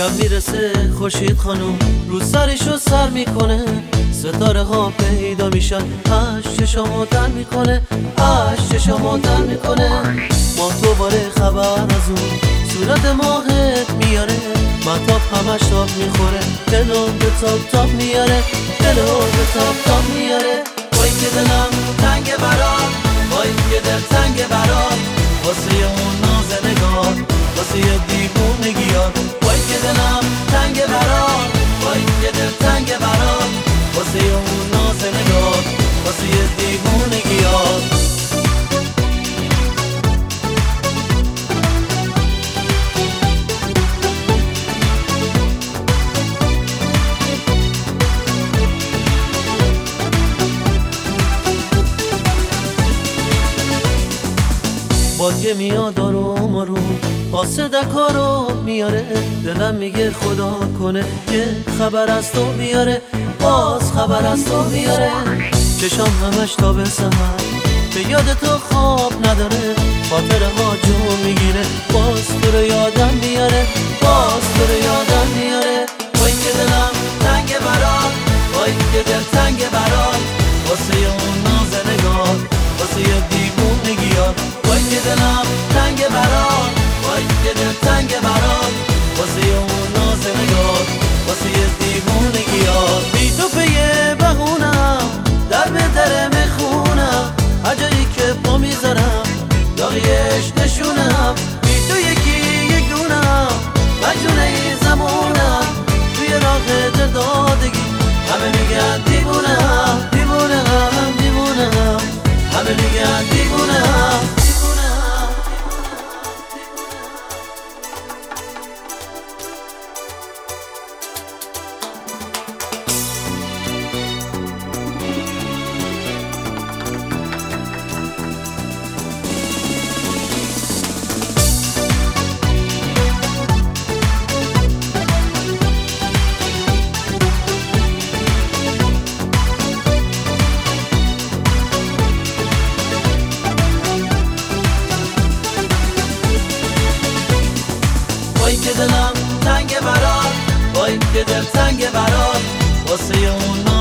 شب میرسه خورشید خانوم رو سرشو سر میکنه، ستاره ها پیدا میشن، عشق چشامو تر میکنه، عشق چشامو تر میکنه. ما دوباره خبر از اون صورت ماهت میاره، مطاب همش تاب میخوره، دلو به تاب تاب میاره، دلو به تاب تاب میاره. وای که دلم تنگ برات، وای که دل تنگ برات، واسه اون ناز نگاه، واسه یه دیوونگیات. وای که دلم تنگ برات، وای که دل تنگ برات، واسه اون ناز نگاه، واسه یه دیوونگیات. بادیه میاد آروم آروم قاصدکا رو میاره، دلم میگه خدا کنه یه خبر از تو بیاره، باز خبر از تو بیاره. چشام همش تا به سحر به یاد تو خواب نداره، خاطره ها جو میگیره، باز تو رو یادم میاره، باز تو رو یادم میاره. وای که دلم تنگ برات، وای که دل تنگ برات، واسه اون ناز نگاه، واسه یه دیوونگیات. وای که دلم تنگ برات، وای که دل تنگ برات، واسه اون ناز نگاه، واسه یه دیوونگیات. بی تو پیه بهونم در به در میخونم، هر جایی که پا میذارم داغیش نشونم. بی تو یکی یک دونم مجنونه ای زمونم، توی راه دل دادگی همه میگن دیوونم، دیوونم، دیوونم، همه میگن دیوونم. وای که دلم تنگ برات، وای که دل تنگ برات، واسه اون